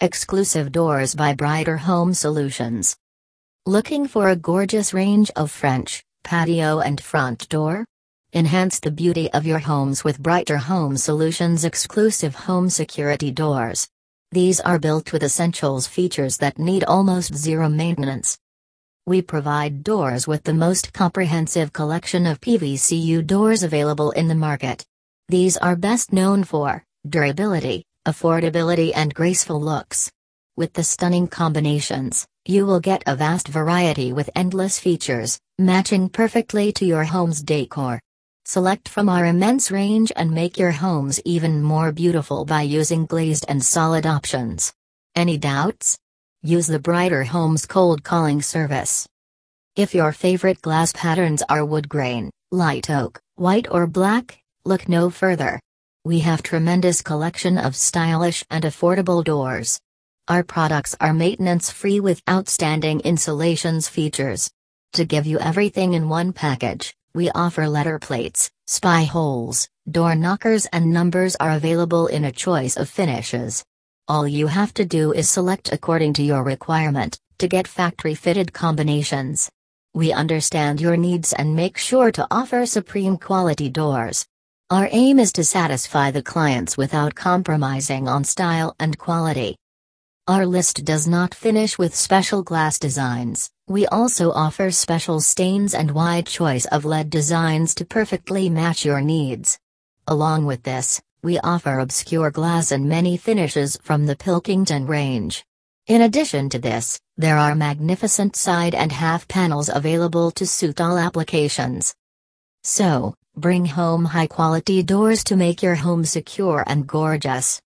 Exclusive doors by Brighter Home Solutions. Looking for a gorgeous range of French, patio and front door? Enhance the beauty of your homes with Brighter Home Solutions exclusive home security doors. These are built with essentials features that need almost zero maintenance. We provide doors with the most comprehensive collection of PVCU doors available in the market. These are best known for durability, affordability and graceful looks. With the stunning combinations, you will get a vast variety with endless features, matching perfectly to your home's decor. Select from our immense range and make your homes even more beautiful by using glazed and solid options. Any doubts? Use the Brighter Homes cold calling service. If your favorite glass patterns are wood grain, light oak, white or black, look no further. We have tremendous collection of stylish and affordable doors. Our products are maintenance-free with outstanding insulations features. To give you everything in one package, we offer letter plates, spy holes, door knockers and numbers are available in a choice of finishes. All you have to do is select according to your requirement, to get factory-fitted combinations. We understand your needs and make sure to offer supreme quality doors. Our aim is to satisfy the clients without compromising on style and quality. Our list does not finish with special glass designs, we also offer special stains and wide choice of LED designs to perfectly match your needs. Along with this, we offer obscure glass and many finishes from the Pilkington range. In addition to this, there are magnificent side and half panels available to suit all applications. So, bring home high-quality doors to make your home secure and gorgeous.